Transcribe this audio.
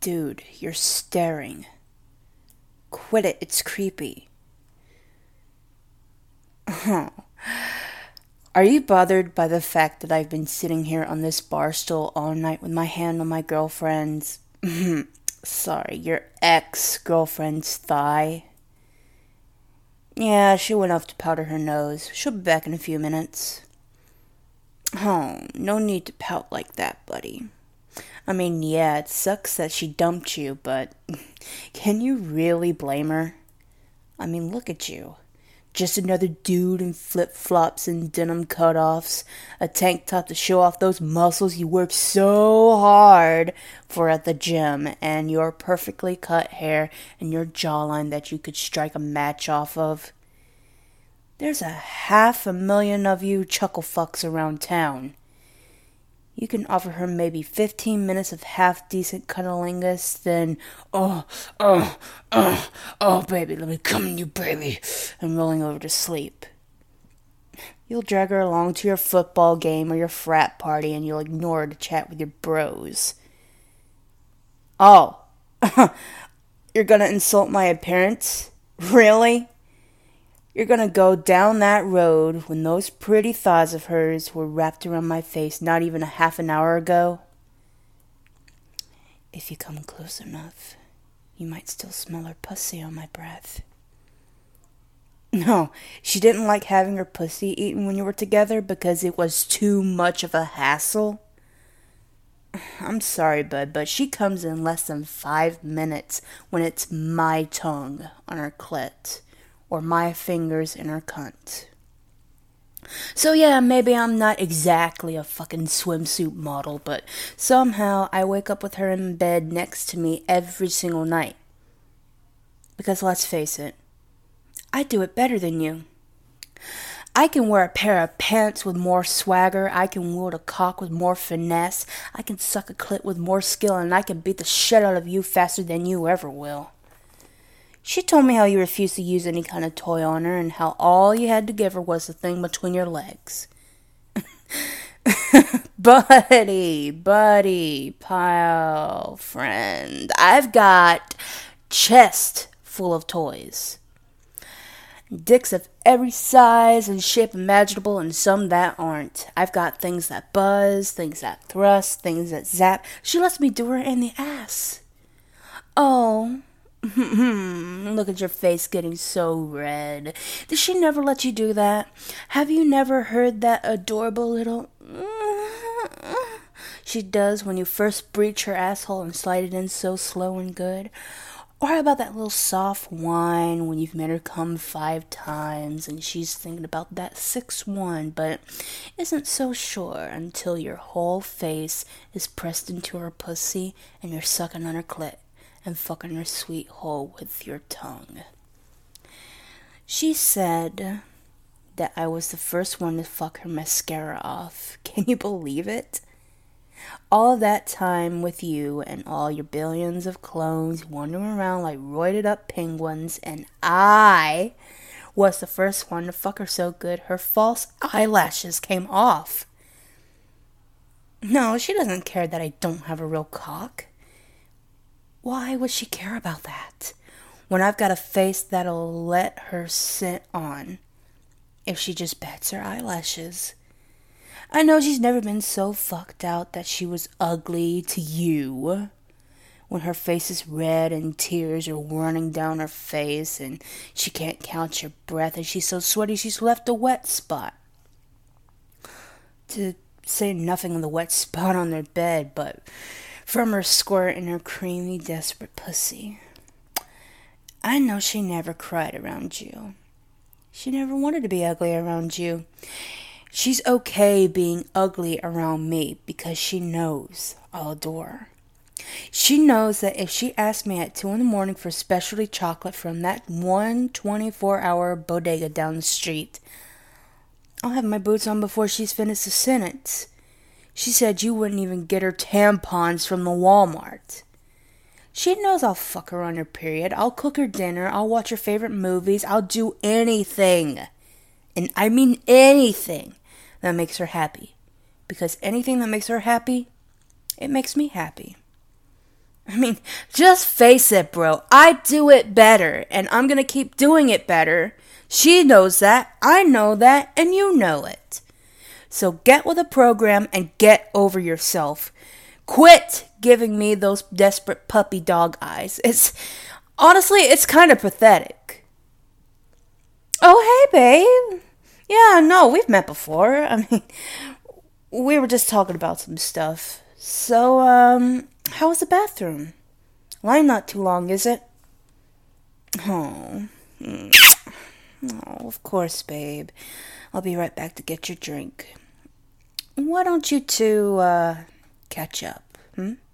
Dude, you're staring. Quit it, it's creepy. Are you bothered by the fact that I've been sitting here on this bar stool all night with my hand on my girlfriend's, your ex-girlfriend's thigh? Yeah, she went off to powder her nose. She'll be back in a few minutes. Oh, no need to pout like that, buddy. I mean, yeah, it sucks that she dumped you, but can you really blame her? I mean, look at you. Just another dude in flip-flops and denim cutoffs, a tank top to show off those muscles you work so hard for at the gym, and your perfectly cut hair and your jawline that you could strike a match off of. There's 500,000 of you chuckle fucks around town. You can offer her maybe 15 minutes of half-decent cunnilingus, then, oh, baby, let me come in you, baby, and rolling over to sleep. You'll drag her along to your football game or your frat party, and you'll ignore her to chat with your bros. Oh, you're gonna insult my appearance? Really? You're gonna go down that road when those pretty thighs of hers were wrapped around my face not even a half an hour ago? If you come close enough, you might still smell her pussy on my breath. No, she didn't like having her pussy eaten when you were together because it was too much of a hassle. I'm sorry, bud, but she comes in less than 5 minutes when it's my tongue on her clit. Or my fingers in her cunt. So yeah, maybe I'm not exactly a fucking swimsuit model, but somehow I wake up with her in bed next to me every single night. Because let's face it, I do it better than you. I can wear a pair of pants with more swagger, I can wield a cock with more finesse, I can suck a clit with more skill, and I can beat the shit out of you faster than you ever will. She told me how you refused to use any kind of toy on her and how all you had to give her was the thing between your legs. Buddy, pal, friend, I've got chest full of toys. Dicks of every size and shape imaginable and some that aren't. I've got things that buzz, things that thrust, things that zap. She lets me do her in the ass. Oh... Look at your face getting so red. Does she never let you do that? Have you never heard that adorable little she does when you first breach her asshole and slide it in so slow and good? Or how about that little soft whine when you've made her come 5 times and she's thinking about that 6th one, but isn't so sure until your whole face is pressed into her pussy and you're sucking on her clit and fucking her sweet hole with your tongue. She said that I was the first one to fuck her mascara off. Can you believe it? All that time with you and all your billions of clones wandering around like roided up penguins, and I was the first one to fuck her so good her false eyelashes came off. No, she doesn't care that I don't have a real cock. Why would she care about that when I've got a face that'll let her sit on if she just bats her eyelashes? I know she's never been so fucked out that she was ugly to you when her face is red and tears are running down her face and she can't count your breath and she's so sweaty she's left a wet spot. To say nothing of the wet spot on their bed, but from her squirt and her creamy, desperate pussy. I know she never cried around you. She never wanted to be ugly around you. She's okay being ugly around me because she knows I'll adore her. She knows that if she asked me at 2 a.m. for specialty chocolate from that one 24-hour bodega down the street, I'll have my boots on before she's finished the sentence. She said you wouldn't even get her tampons from the Walmart. She knows I'll fuck her on her period. I'll cook her dinner. I'll watch her favorite movies. I'll do anything. And I mean anything that makes her happy. Because anything that makes her happy, it makes me happy. I mean, just face it, bro. I do it better, and I'm gonna keep doing it better. She knows that, I know that, and you know it. So get with the program and get over yourself. Quit giving me those desperate puppy dog eyes. It's kind of pathetic. Oh, hey, babe. Yeah, no, we've met before. I mean, we were just talking about some stuff. So, how was the bathroom? Line not too long, is it? Oh. Oh, of course, babe. I'll be right back to get your drink. Why don't you two, catch up, hmm?